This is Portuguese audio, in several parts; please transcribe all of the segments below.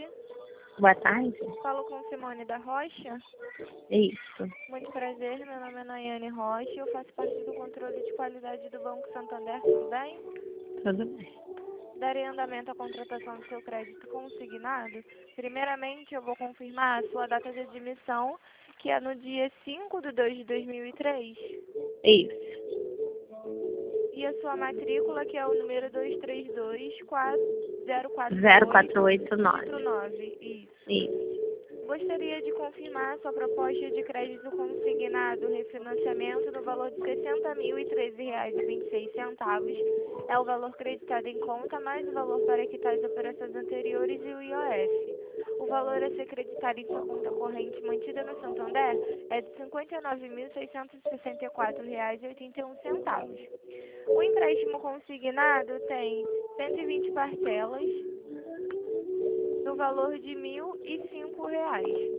tarde. Boa tarde. Falo com Simone da Rocha. Isso. Muito prazer, meu nome é Nayane Rocha e eu faço parte do controle de qualidade do Banco Santander, tudo bem? Tudo bem. Darei andamento à contratação do seu crédito consignado. Primeiramente, eu vou confirmar a sua data de admissão, que é no dia 5 de 2 de 2003. Isso. E a sua matrícula, que é o número 04889. 232-04889. Isso. Isso. Gostaria de confirmar a sua proposta de crédito consignado, refinanciamento no valor de R$ 60.013,26. É o valor creditado em conta, mais o valor para quitar as operações anteriores e o IOF. O valor a ser creditado em sua conta corrente mantida no Santander é de R$ 59.664,81. O empréstimo consignado tem 120 parcelas no valor de R$ 1.005.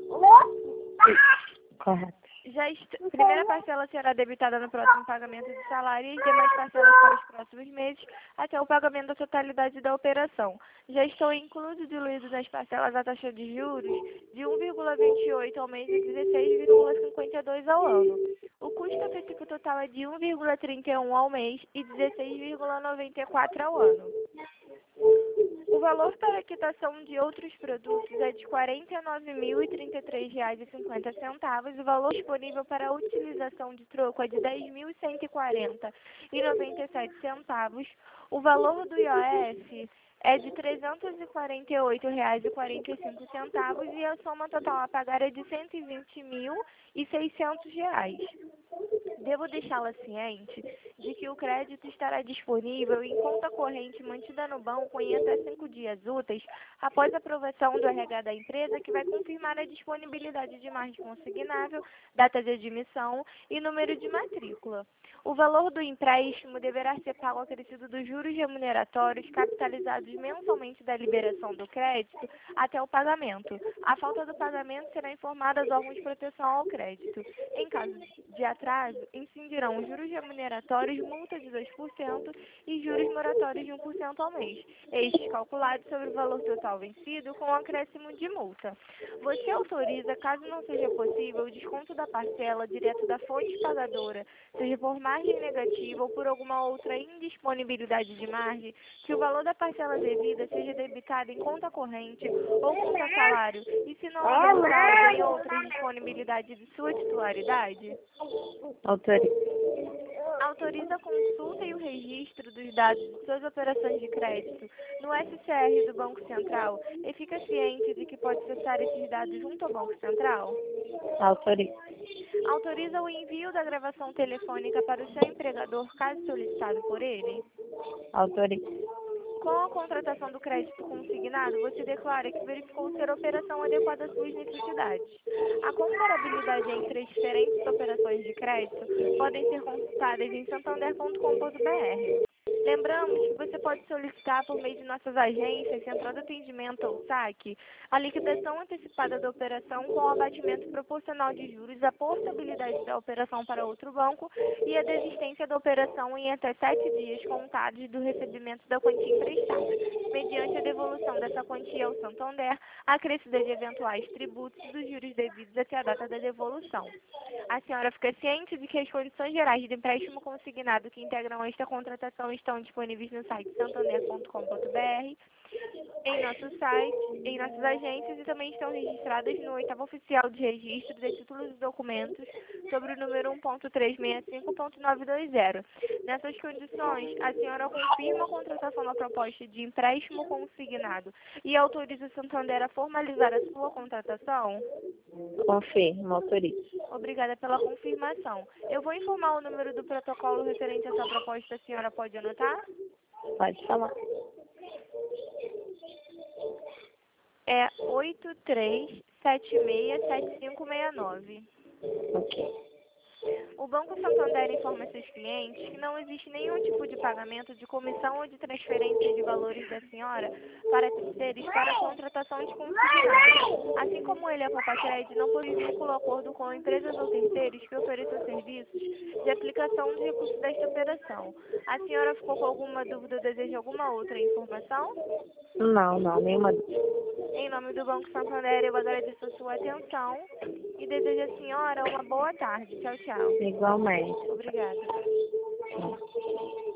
Correto. Primeira parcela será debitada no próximo pagamento de salário e as demais parcelas para os próximos meses, até o pagamento da totalidade da operação. Já estão incluídos diluídos nas parcelas a taxa de juros de 1,28 ao mês e 16,52 ao ano. O custo efetivo total é de 1,31 ao mês e 16,94 ao ano. O valor para a quitação de outros produtos é de R$ 49.033,50. O valor disponível para a utilização de troco é de R$ 10.140,97. O valor do IOF é de R$ 348,45 e a soma total a pagar é de R$ 120.600. Devo deixá-la ciente de que o crédito estará disponível em conta corrente mantida no banco em até 5 dias úteis após a aprovação do RH da empresa, que vai confirmar a disponibilidade de margem consignável, data de admissão e número de matrícula. O valor do empréstimo deverá ser pago acrescido dos juros remuneratórios capitalizados mensalmente da liberação do crédito até o pagamento. A falta do pagamento será informada aos órgãos de proteção ao crédito. Em caso de atraso, incidirão juros remuneratórios, multa de 2% e juros moratórios de 1% ao mês, estes calculados sobre o valor total vencido com acréscimo de multa. Você autoriza, caso não seja possível, o desconto da parcela direto da fonte pagadora, seja por margem negativa ou por alguma outra indisponibilidade de margem, que o valor da parcela devida seja debitado em conta corrente ou conta salário, e se não houver saldo em outra disponibilidade de sua titularidade? Autoriza. Autoriza a consulta e o registro dos dados de suas operações de crédito no SCR do Banco Central e fica ciente de que pode acessar esses dados junto ao Banco Central? Autoriza. Autoriza o envio da gravação telefônica para o seu empregador, caso solicitado por ele? Autoriza. Com a contratação do crédito consignado, você declara que verificou ser a operação adequada às suas necessidades. A comparabilidade entre as diferentes operações de crédito podem ser consultadas em santander.com.br. Lembramos que você pode solicitar por meio de nossas agências, Central de Atendimento ou SAC, a liquidação antecipada da operação com o abatimento proporcional de juros, a portabilidade da operação para outro banco e a desistência da operação em até 7 dias contados do recebimento da quantia emprestada, mediante a devolução dessa quantia ao Santander, acrescida de eventuais tributos e dos juros devidos até a data da devolução. A senhora fica ciente de que as condições gerais de empréstimo consignado que integram esta contratação estão disponíveis no site santander.com.br, em nosso site, em nossas agências e também estão registradas no 8º Oficial de Registro de Títulos e Documentos sobre o número 1.365.920. Nessas condições, a senhora confirma a contratação da proposta de empréstimo consignado e autoriza o Santander a formalizar a sua contratação? Confirmo. Autoriza. Obrigada pela confirmação. Eu vou informar o número do protocolo referente a essa proposta. A senhora pode anotar? Pode falar. É 83767569. Ok. O Banco Santander informa seus clientes que não existe nenhum tipo de pagamento de comissão ou de transferência de valores da senhora para terceiros para a contratação de consignado. Assim como ele, a Popacred, não possui vínculo acordo com empresas ou terceiros que ofereçam serviços de aplicação de recursos desta operação. A senhora ficou com alguma dúvida ou deseja alguma outra informação? Não, nenhuma. Em nome do Banco Santander, eu agradeço a sua atenção e desejo à senhora uma boa tarde. Tchau, tchau. Igualmente. Obrigada. Tchau.